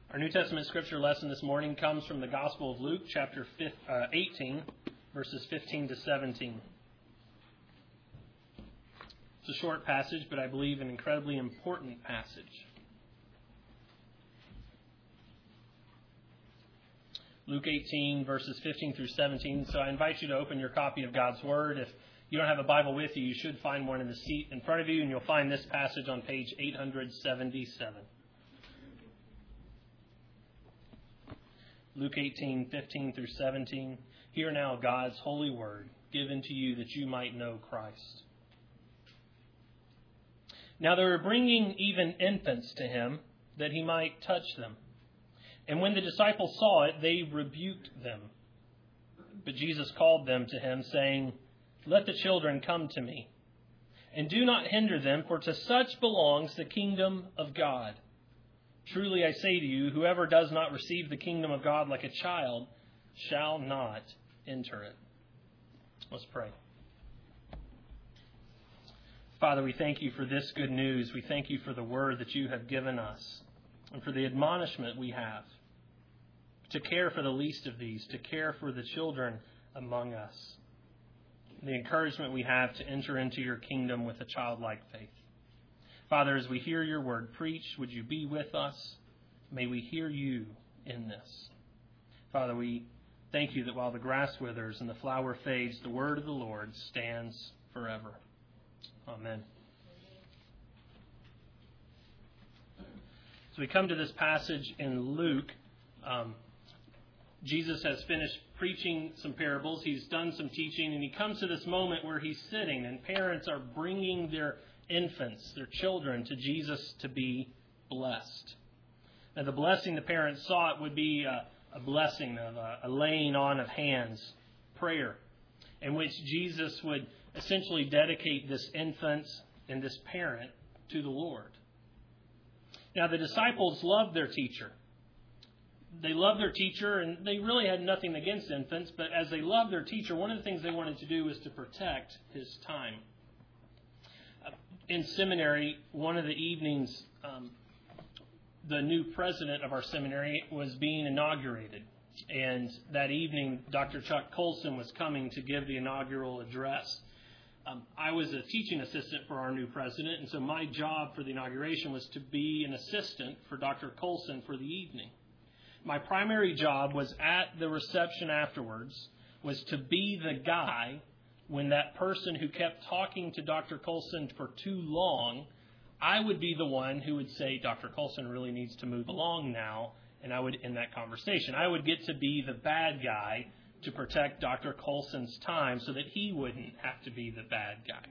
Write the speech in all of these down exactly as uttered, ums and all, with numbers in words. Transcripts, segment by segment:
Our New Testament scripture lesson this morning comes from the Gospel of Luke, chapter eighteen, verses fifteen to seventeen. It's a short passage, but I believe an incredibly important passage. Luke eighteen, verses fifteen through seventeen. So I invite you to open your copy of God's Word. If you don't have a Bible with you, you should find one in the seat in front of you, and you'll find this passage on page eight seventy-seven. Luke eighteen, fifteen through seventeen. Hear now God's holy word, given to you that you might know Christ. Now they were bringing even infants to him, that he might touch them. And when the disciples saw it, they rebuked them. But Jesus called them to him, saying, Let the children come to me, and do not hinder them, for to such belongs the kingdom of God. Truly I say to you, whoever does not receive the kingdom of God like a child shall not enter it. Let's pray. Father, we thank you for this good news. We thank you for the word that you have given us and for the admonishment we have to care for the least of these, to care for the children among us, the encouragement we have to enter into your kingdom with a childlike faith. Father, as we hear your word preached, would you be with us? May we hear you in this. Father, we thank you that while the grass withers and the flower fades, the word of the Lord stands forever. Amen. So we come to this passage in Luke. Um, Jesus has finished preaching some parables. He's done some teaching, and he comes to this moment where he's sitting, and parents are bringing their infants, their children, to Jesus to be blessed. Now, the blessing the parents sought would be a, a blessing of a, a laying on of hands, prayer, in which Jesus would essentially dedicate this infant and this parent to the Lord. Now, the disciples loved their teacher. They loved their teacher, and they really had nothing against infants, but as they loved their teacher, one of the things they wanted to do was to protect his time. In seminary, one of the evenings, um, the new president of our seminary was being inaugurated. And that evening, Doctor Chuck Colson was coming to give the inaugural address. Um, I was a teaching assistant for our new president, and so my job for the inauguration was to be an assistant for Doctor Colson for the evening. My primary job was at the reception afterwards, was to be the guy when that person who kept talking to Doctor Colson for too long, I would be the one who would say, Doctor Colson really needs to move along now, and I would end that conversation. I would get to be the bad guy to protect Doctor Colson's time so that he wouldn't have to be the bad guy.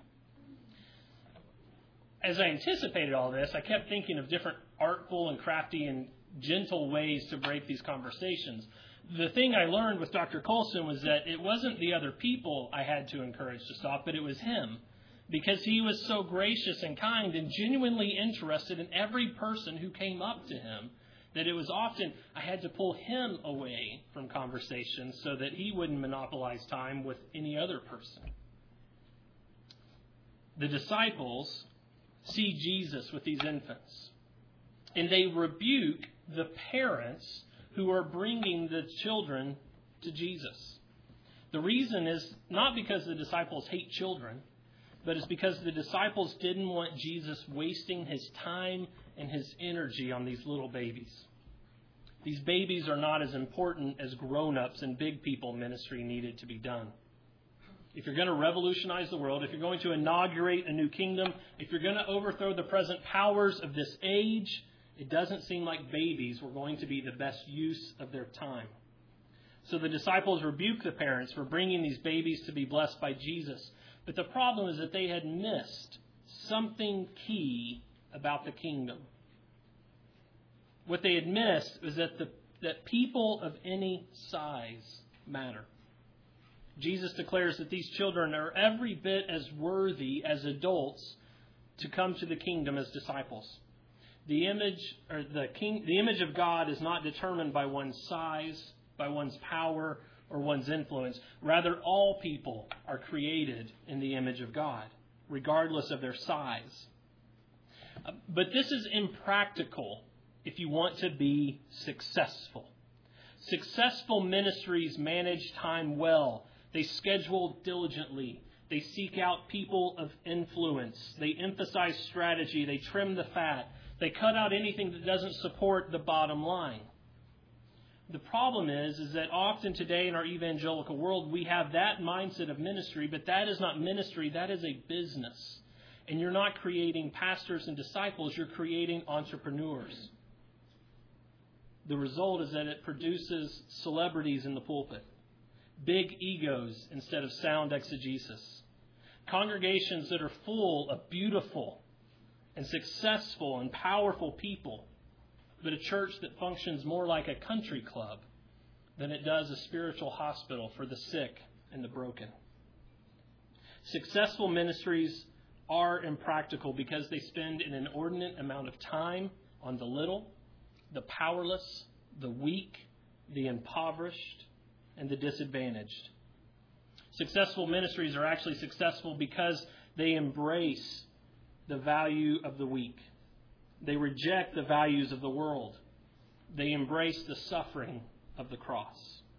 As I anticipated all this, I kept thinking of different artful and crafty and gentle ways to break these conversations. The thing I learned with Doctor Colson was that it wasn't the other people I had to encourage to stop, but it was him. Because he was so gracious and kind and genuinely interested in every person who came up to him, that it was often I had to pull him away from conversation so that he wouldn't monopolize time with any other person. The disciples see Jesus with these infants, and they rebuke the parents who are bringing the children to Jesus. The reason is not because the disciples hate children, but it's because the disciples didn't want Jesus wasting his time and his energy on these little babies. These babies are not as important as grown-ups and big people ministry needed to be done. If you're going to revolutionize the world, if you're going to inaugurate a new kingdom, if you're going to overthrow the present powers of this age, it doesn't seem like babies were going to be the best use of their time. So the disciples rebuked the parents for bringing these babies to be blessed by Jesus. But the problem is that they had missed something key about the kingdom. What they had missed was that the that people of any size matter. Jesus declares that these children are every bit as worthy as adults to come to the kingdom as disciples. The image or the king, the image of God is not determined by one's size, by one's power, or one's influence. Rather, all people are created in the image of God, regardless of their size. But this is impractical if you want to be successful. Successful ministries manage time well. They schedule diligently. They seek out people of influence. They emphasize strategy. They trim the fat. They cut out anything that doesn't support the bottom line. The problem is, is that often today in our evangelical world, we have that mindset of ministry, but that is not ministry. That is a business. And you're not creating pastors and disciples. You're creating entrepreneurs. The result is that it produces celebrities in the pulpit, big egos instead of sound exegesis, congregations that are full of beautiful and successful and powerful people, but a church that functions more like a country club than it does a spiritual hospital for the sick and the broken. Successful ministries are impractical because they spend an inordinate amount of time on the little, the powerless, the weak, the impoverished, and the disadvantaged. Successful ministries are actually successful because they embrace the value of the weak. They reject the values of the world. They embrace the suffering of the cross.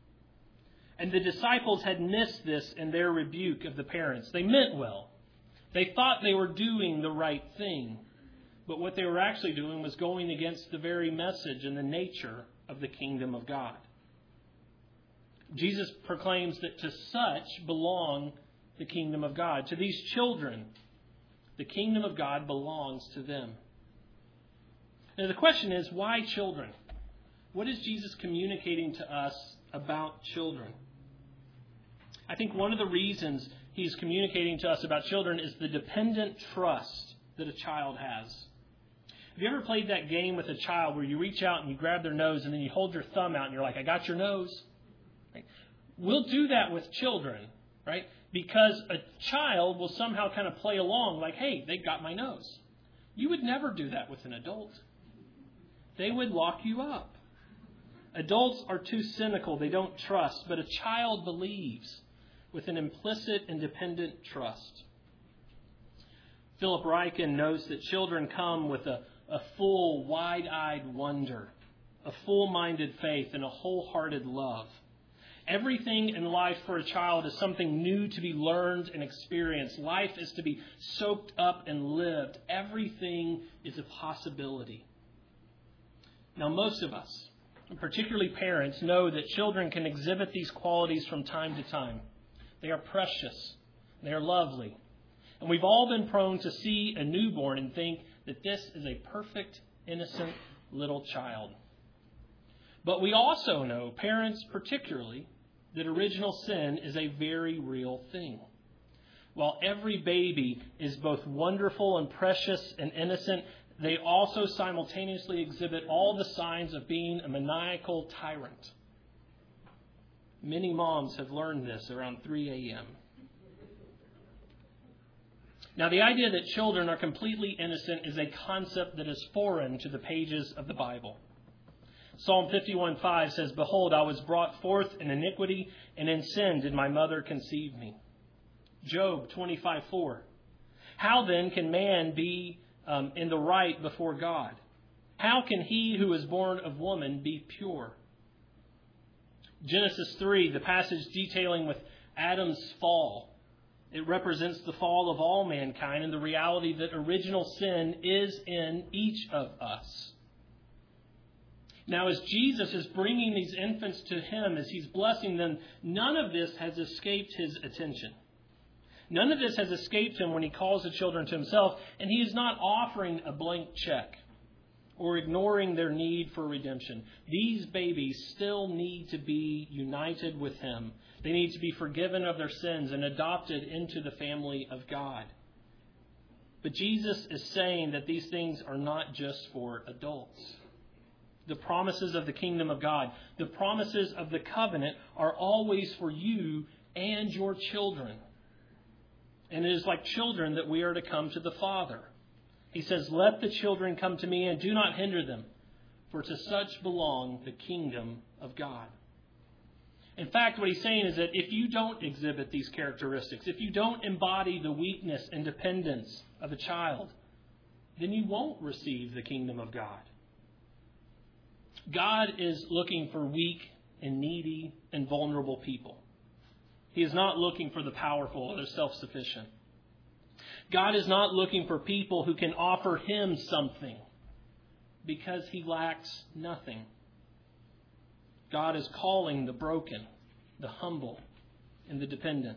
And the disciples had missed this in their rebuke of the parents. They meant well. They thought they were doing the right thing. But what they were actually doing was going against the very message and the nature of the kingdom of God. Jesus proclaims that to such belong the kingdom of God. To these children, the kingdom of God belongs to them. Now the question is, why children? What is Jesus communicating to us about children? I think one of the reasons he's communicating to us about children is the dependent trust that a child has. Have you ever played that game with a child where you reach out and you grab their nose and then you hold your thumb out and you're like, I got your nose? Right? We'll do that with children, right? Because a child will somehow kind of play along like, hey, they got my nose. You would never do that with an adult. They would lock you up. Adults are too cynical. They don't trust. But a child believes with an implicit and dependent trust. Philip Ryken knows that children come with a, a full, wide-eyed wonder, a full-minded faith, and a wholehearted love. Everything in life for a child is something new to be learned and experienced. Life is to be soaked up and lived. Everything is a possibility. Now, most of us, and particularly parents, know that children can exhibit these qualities from time to time. They are precious. They are lovely. And we've all been prone to see a newborn and think that this is a perfect, innocent little child. But we also know, parents particularly, that original sin is a very real thing. While every baby is both wonderful and precious and innocent, they also simultaneously exhibit all the signs of being a maniacal tyrant. Many moms have learned this around three a.m. Now, the idea that children are completely innocent is a concept that is foreign to the pages of the Bible. Psalm fifty-one five says, Behold, I was brought forth in iniquity, and in sin did my mother conceive me. Job twenty-five four. How then can man be um, in the right before God? How can he who is born of woman be pure? Genesis three, the passage detailing with Adam's fall. It represents the fall of all mankind and the reality that original sin is in each of us. Now, as Jesus is bringing these infants to him, as he's blessing them, none of this has escaped his attention. None of this has escaped him when he calls the children to himself, and he is not offering a blank check or ignoring their need for redemption. These babies still need to be united with him. They need to be forgiven of their sins and adopted into the family of God. But Jesus is saying that these things are not just for adults. The promises of the kingdom of God, the promises of the covenant are always for you and your children. And it is like children that we are to come to the Father. He says, Let the children come to me and do not hinder them, for to such belong the kingdom of God. In fact, what he's saying is that if you don't exhibit these characteristics, if you don't embody the weakness and dependence of a child, then you won't receive the kingdom of God. God is looking for weak and needy and vulnerable people. He is not looking for the powerful or the self-sufficient. God is not looking for people who can offer Him something because He lacks nothing. God is calling the broken, the humble, and the dependent.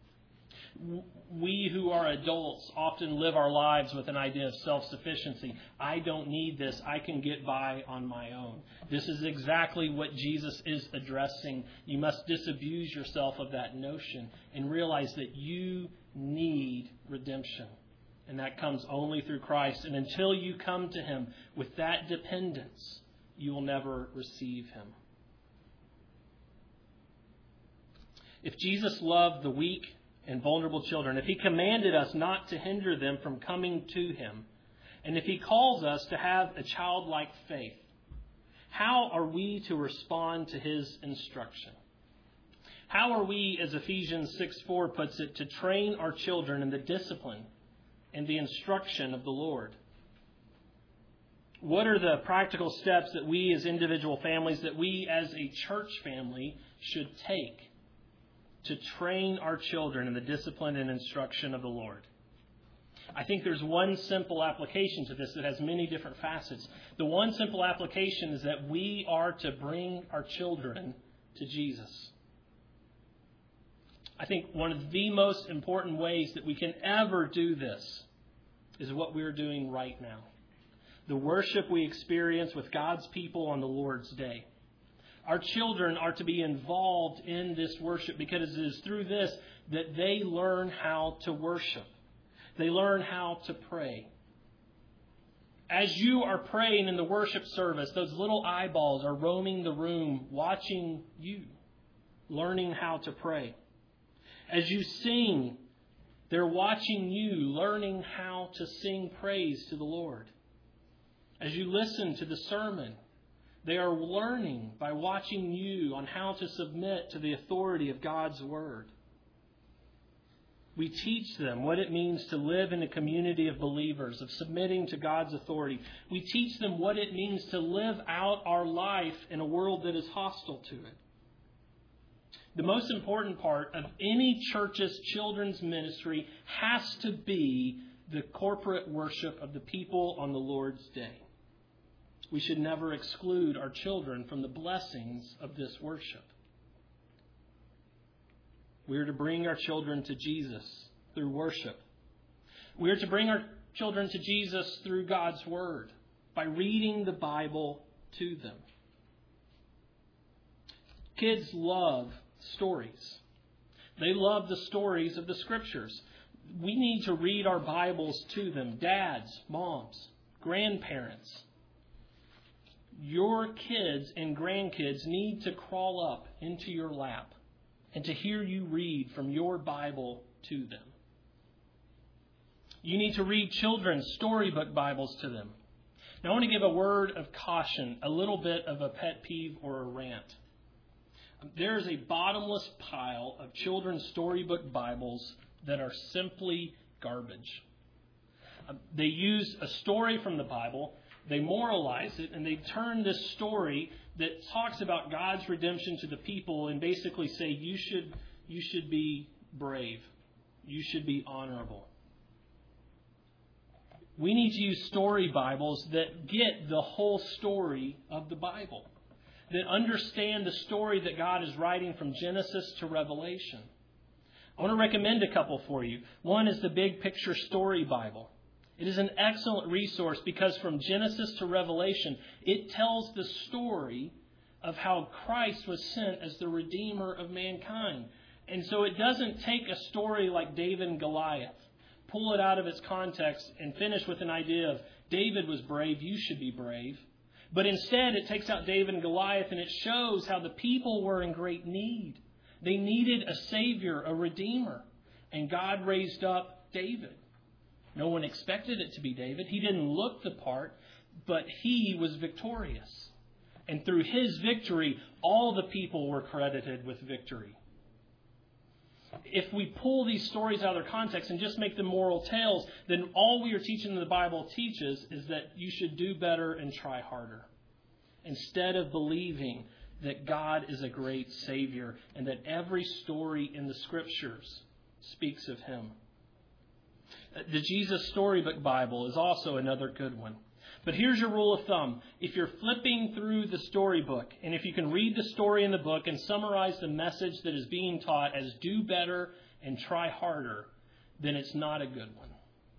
We who are adults often live our lives with an idea of self-sufficiency. I don't need this. I can get by on my own. This is exactly what Jesus is addressing. You must disabuse yourself of that notion and realize that you need redemption. And that comes only through Christ. And until you come to Him with that dependence, you will never receive Him. If Jesus loved the weak and vulnerable children, if He commanded us not to hinder them from coming to Him, and if He calls us to have a childlike faith, how are we to respond to His instruction? How are we, as Ephesians six four puts it, to train our children in the discipline and the instruction of the Lord? What are the practical steps that we as individual families, that we as a church family should take to train our children in the discipline and instruction of the Lord? I think there's one simple application to this that has many different facets. The one simple application is that we are to bring our children to Jesus. I think one of the most important ways that we can ever do this is what we're doing right now. The worship we experience with God's people on the Lord's Day. Our children are to be involved in this worship because it is through this that they learn how to worship. They learn how to pray. As you are praying in the worship service, those little eyeballs are roaming the room, watching you, learning how to pray. As you sing, they're watching you, learning how to sing praise to the Lord. As you listen to the sermon, they are learning by watching you on how to submit to the authority of God's Word. We teach them what it means to live in a community of believers, of submitting to God's authority. We teach them what it means to live out our life in a world that is hostile to it. The most important part of any church's children's ministry has to be the corporate worship of the people on the Lord's Day. We should never exclude our children from the blessings of this worship. We are to bring our children to Jesus through worship. We are to bring our children to Jesus through God's Word, by reading the Bible to them. Kids love stories. They love the stories of the Scriptures. We need to read our Bibles to them. Dads, moms, grandparents. Your kids and grandkids need to crawl up into your lap and to hear you read from your Bible to them. You need to read children's storybook Bibles to them. Now, I want to give a word of caution, a little bit of a pet peeve or a rant. There is a bottomless pile of children's storybook Bibles that are simply garbage. They use a story from the Bible, they moralize it, and they turn this story that talks about God's redemption to the people and basically say, you should, you should be brave. You should be honorable. We need to use story Bibles that get the whole story of the Bible, that understand the story that God is writing from Genesis to Revelation. I want to recommend a couple for you. One is the Big Picture Story Bible. It is an excellent resource because from Genesis to Revelation, it tells the story of how Christ was sent as the Redeemer of mankind. And so it doesn't take a story like David and Goliath, pull it out of its context, and finish with an idea of David was brave, you should be brave. But instead, it takes out David and Goliath, and it shows how the people were in great need. They needed a Savior, a Redeemer. And God raised up David. No one expected it to be David. He didn't look the part, but he was victorious. And through his victory, all the people were credited with victory. If we pull these stories out of their context and just make them moral tales, then all we are teaching the Bible teaches is that you should do better and try harder. instead of believing that God is a great Savior and that every story in the Scriptures speaks of Him. The Jesus Storybook Bible is also another good one. But here's your rule of thumb. If you're flipping through the storybook, and if you can read the story in the book and summarize the message that is being taught as do better and try harder, then it's not a good one.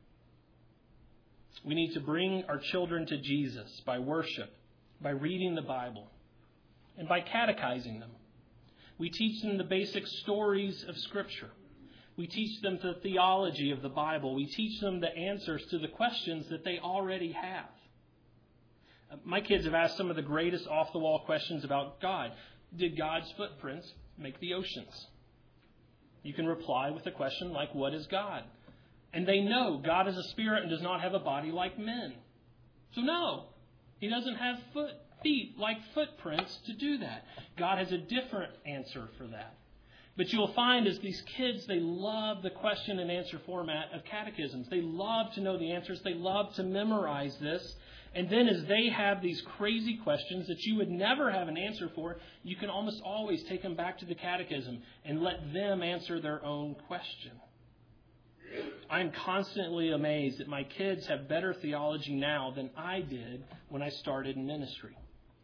We need to bring our children to Jesus by worship, by reading the Bible, and by catechizing them. We teach them the basic stories of Scripture. We teach them the theology of the Bible. We teach them the answers to the questions that they already have. My kids have asked some of the greatest off-the-wall questions about God. Did God's footprints make the oceans? You can reply with a question like, what is God? And they know God is a spirit and does not have a body like men. So no, He doesn't have foot, feet like footprints to do that. God has a different answer for that. But you'll find as these kids, they love the question and answer format of catechisms. They love to know the answers. They love to memorize this. And then as they have these crazy questions that you would never have an answer for, you can almost always take them back to the catechism and let them answer their own question. I'm constantly amazed that my kids have better theology now than I did when I started in ministry.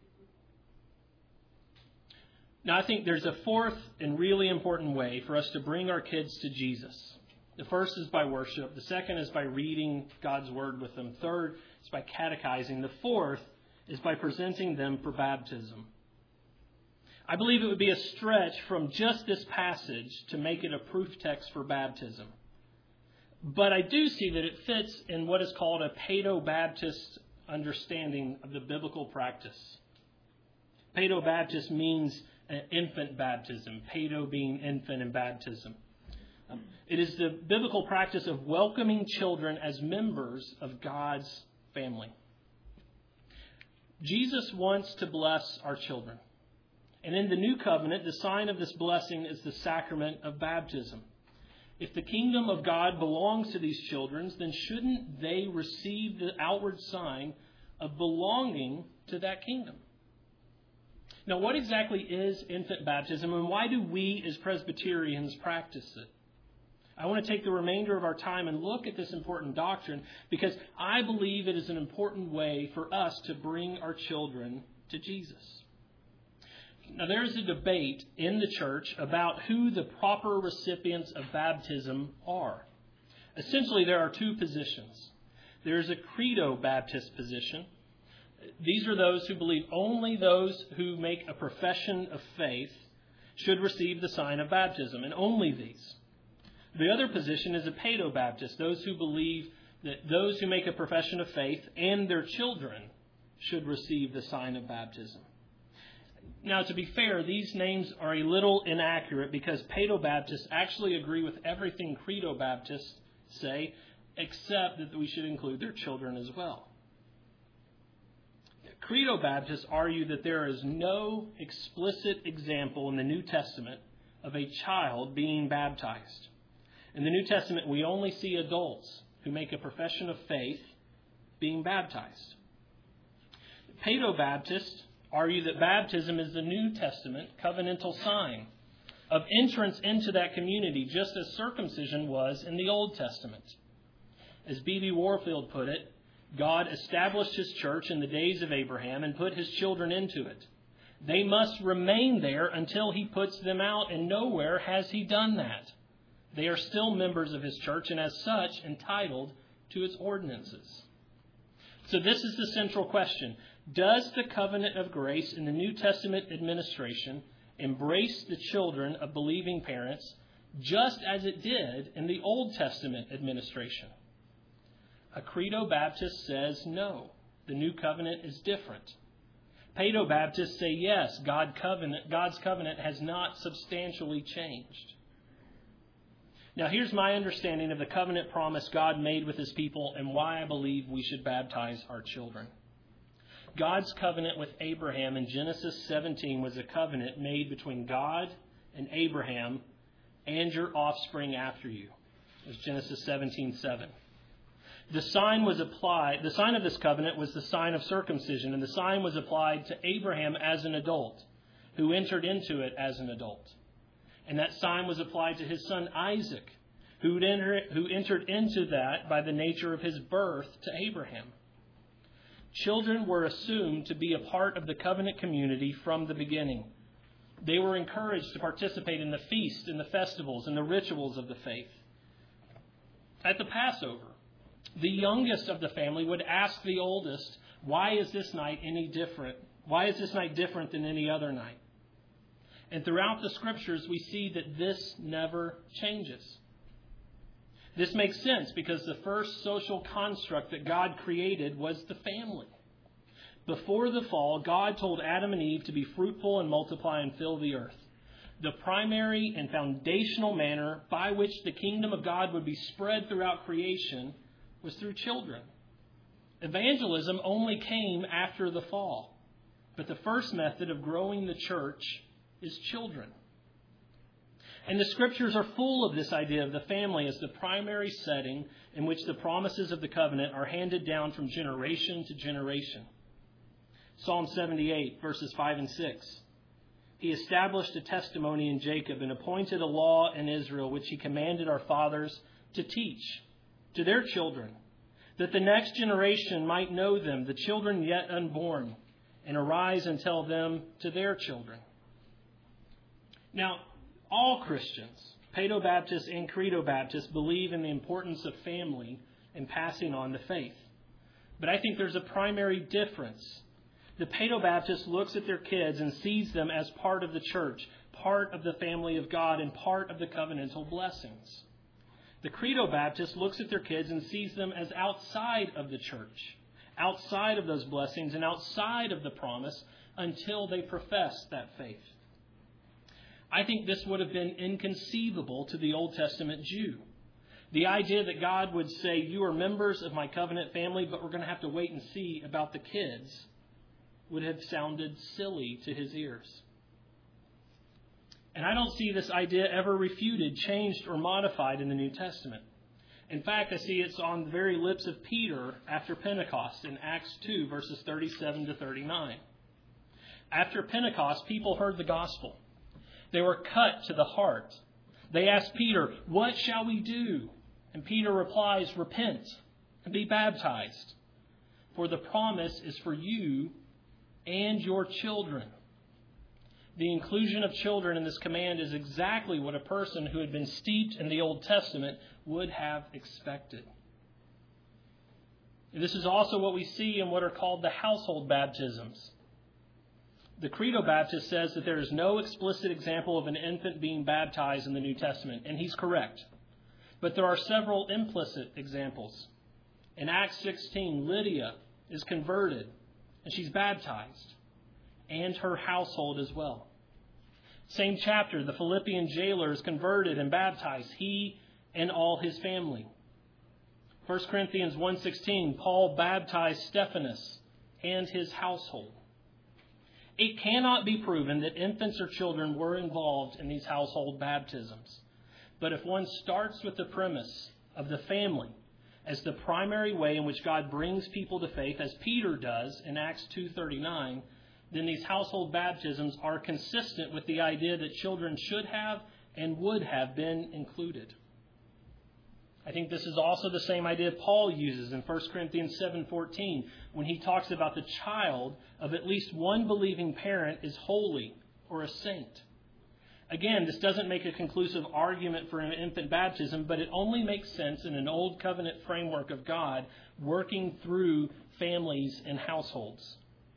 Now, I think there's a fourth and really important way for us to bring our kids to Jesus. The first is by worship. The second is by reading God's Word with them. Third is by catechizing. The fourth is by presenting them for baptism. I believe it would be a stretch from just this passage to make it a proof text for baptism. But I do see that it fits in what is called a Paedo-Baptist understanding of the biblical practice. Paedo-Baptist means infant baptism. Paedo being infant and baptism. Um, it is the biblical practice of welcoming children as members of God's family. Jesus wants to bless our children. And in the new covenant, the sign of this blessing is the sacrament of baptism. If the kingdom of God belongs to these children, then shouldn't they receive the outward sign of belonging to that kingdom? Now, what exactly is infant baptism, and why do we as Presbyterians practice it? I want to take the remainder of our time and look at this important doctrine because I believe it is an important way for us to bring our children to Jesus. Now, there is a debate in the church about who the proper recipients of baptism are. Essentially, there are two positions. There is a Credo Baptist position. These are those who believe only those who make a profession of faith should receive the sign of baptism, and only these. The other position is a Paedo-Baptist, those who believe that those who make a profession of faith and their children should receive the sign of baptism. Now, to be fair, these names are a little inaccurate because Paedo-Baptists actually agree with everything Credo-Baptists say, except that we should include their children as well. Credo-Baptists argue that there is no explicit example in the New Testament of a child being baptized. In the New Testament, we only see adults who make a profession of faith being baptized. Paedo-Baptists argue that baptism is the New Testament covenantal sign of entrance into that community, just as circumcision was in the Old Testament. As B B Warfield put it, God established His church in the days of Abraham and put His children into it. They must remain there until He puts them out, and nowhere has He done that. They are still members of His church and as such entitled to its ordinances. So this is the central question. Does the covenant of grace in the New Testament administration embrace the children of believing parents just as it did in the Old Testament administration? A Credo-Baptist says no. The new covenant is different. Paedo-Baptists say yes, God covenant, God's covenant has not substantially changed. Now, here's my understanding of the covenant promise God made with His people and why I believe we should baptize our children. God's covenant with Abraham in Genesis seventeen was a covenant made between God and Abraham and your offspring after you. It was Genesis seventeen seven. The sign was applied, the sign of this covenant was the sign of circumcision, and the sign was applied to Abraham as an adult, who entered into it as an adult. And that sign was applied to his son Isaac, who who entered into that by the nature of his birth to Abraham. Children were assumed to be a part of the covenant community from the beginning. They were encouraged to participate in the feast and the festivals and the rituals of the faith. At the Passover, the youngest of the family would ask the oldest, "Why is this night any different? Why is this night different than any other night?" And throughout the Scriptures, we see that this never changes. This makes sense because the first social construct that God created was the family. Before the fall, God told Adam and Eve to be fruitful and multiply and fill the earth. The primary and foundational manner by which the kingdom of God would be spread throughout creation was through children. Evangelism only came after the fall, but the first method of growing the church is children. And the Scriptures are full of this idea of the family as the primary setting in which the promises of the covenant are handed down from generation to generation. Psalm seventy-eight, verses five and six. He established a testimony in Jacob and appointed a law in Israel, which he commanded our fathers to teach to their children, that the next generation might know them, the children yet unborn, and arise and tell them to their children. Now, all Christians, Paedobaptists and Credo-Baptists, believe in the importance of family and passing on the faith. But I think there's a primary difference. The Paedobaptist looks at their kids and sees them as part of the church, part of the family of God, and part of the covenantal blessings. The Credo-Baptist looks at their kids and sees them as outside of the church, outside of those blessings and outside of the promise until they profess that faith. I think this would have been inconceivable to the Old Testament Jew. The idea that God would say, "You are members of my covenant family, but we're going to have to wait and see about the kids," would have sounded silly to his ears. And I don't see this idea ever refuted, changed, or modified in the New Testament. In fact, I see it's on the very lips of Peter after Pentecost in Acts two, verses thirty-seven to thirty-nine. After Pentecost, people heard the gospel. They were cut to the heart. They asked Peter, "What shall we do?" And Peter replies, "Repent and be baptized, for the promise is for you and your children." The inclusion of children in this command is exactly what a person who had been steeped in the Old Testament would have expected. This is also what we see in what are called the household baptisms. The Credo-Baptist says that there is no explicit example of an infant being baptized in the New Testament, and he's correct. But there are several implicit examples. In Acts sixteen, Lydia is converted, and she's baptized, and her household as well. Same chapter, the Philippian jailer is converted and baptized, he and all his family. First Corinthians one sixteen, Paul baptized Stephanas and his household. It cannot be proven that infants or children were involved in these household baptisms. But if one starts with the premise of the family as the primary way in which God brings people to faith, as Peter does in Acts two thirty-nine, then these household baptisms are consistent with the idea that children should have and would have been included. I think this is also the same idea Paul uses in First Corinthians seven fourteen when he talks about the child of at least one believing parent is holy or a saint. Again, this doesn't make a conclusive argument for an infant baptism, but it only makes sense in an old covenant framework of God working through families and households.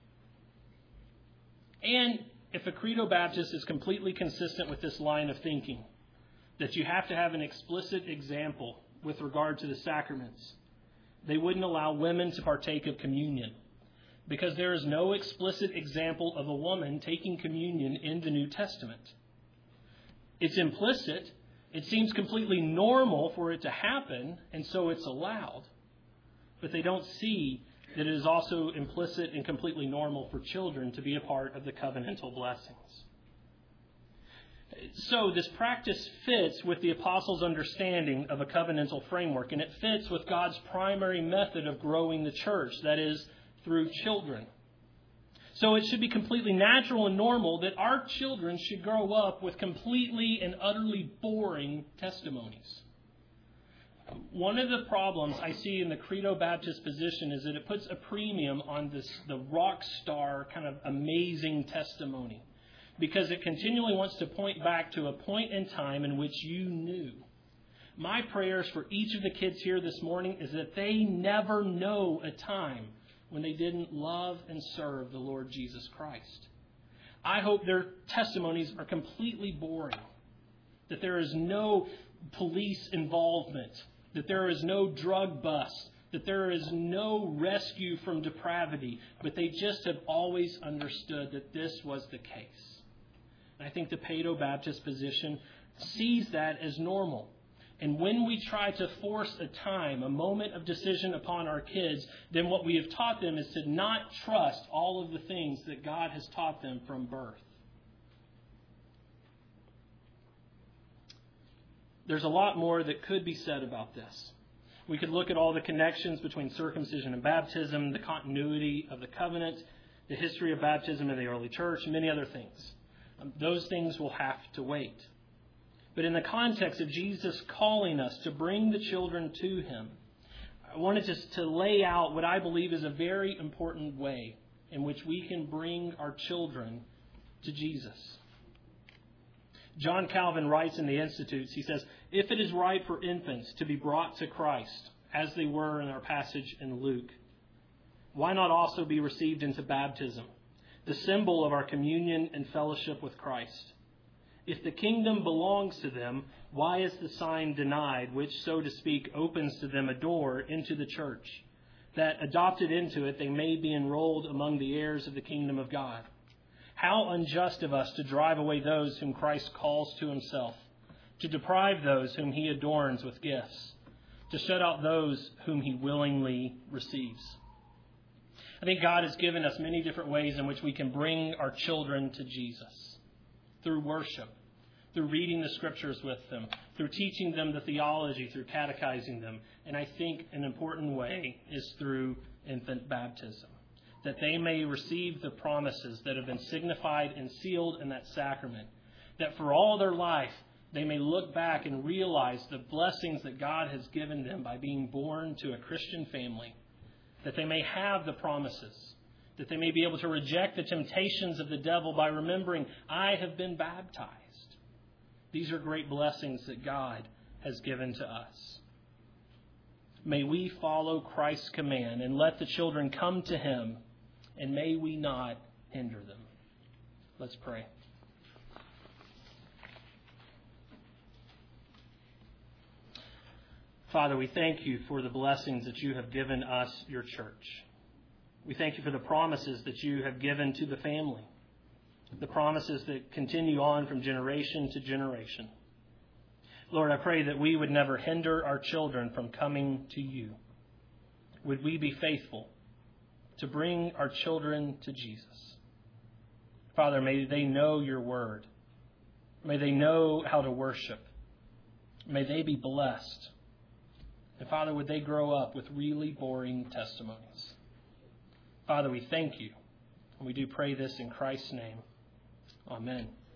And if a Credo-Baptist is completely consistent with this line of thinking, that you have to have an explicit example with regard to the sacraments, they wouldn't allow women to partake of communion because there is no explicit example of a woman taking communion in the New Testament. It's implicit. It seems completely normal for it to happen, and so it's allowed. But they don't see that it is also implicit and completely normal for children to be a part of the covenantal blessings. So this practice fits with the apostles' understanding of a covenantal framework, and it fits with God's primary method of growing the church, that is, through children. So it should be completely natural and normal that our children should grow up with completely and utterly boring testimonies. One of the problems I see in the Credo Baptist position is that it puts a premium on this the rock star kind of amazing testimony, because it continually wants to point back to a point in time in which you knew. My prayers for each of the kids here this morning is that they never know a time when they didn't love and serve the Lord Jesus Christ. I hope their testimonies are completely boring, that there is no police involvement, that there is no drug bust, that there is no rescue from depravity, but they just have always understood that this was the case. And I think the Paedo Baptist position sees that as normal. And when we try to force a time, a moment of decision upon our kids, then what we have taught them is to not trust all of the things that God has taught them from birth. There's a lot more that could be said about this. We could look at all the connections between circumcision and baptism, the continuity of the covenant, the history of baptism in the early church, and many other things. Um, those things will have to wait. But in the context of Jesus calling us to bring the children to Him, I wanted just to lay out what I believe is a very important way in which we can bring our children to Jesus. John Calvin writes in the Institutes, he says, "If it is right for infants to be brought to Christ, as they were in our passage in Luke, why not also be received into baptism, the symbol of our communion and fellowship with Christ? If the kingdom belongs to them, why is the sign denied, which, so to speak, opens to them a door into the church, that, adopted into it, they may be enrolled among the heirs of the kingdom of God? How unjust of us to drive away those whom Christ calls to Himself, to deprive those whom He adorns with gifts, to shut out those whom He willingly receives." I think God has given us many different ways in which we can bring our children to Jesus. Through worship, through reading the Scriptures with them, through teaching them the theology, through catechizing them. And I think an important way is through infant baptism, that they may receive the promises that have been signified and sealed in that sacrament, that for all their life they may look back and realize the blessings that God has given them by being born to a Christian family, that they may have the promises, that they may be able to reject the temptations of the devil by remembering, I have been baptized. These are great blessings that God has given to us. May we follow Christ's command and let the children come to Him, and may we not hinder them. Let's pray. Father, we thank You for the blessings that You have given us, Your church. We thank You for the promises that You have given to the family, the promises that continue on from generation to generation. Lord, I pray that we would never hinder our children from coming to You. Would we be faithful to bring our children to Jesus? Father, may they know Your word. May they know how to worship. May they be blessed. And Father, would they grow up with really boring testimonies? Father, we thank You, and we do pray this in Christ's name. Amen.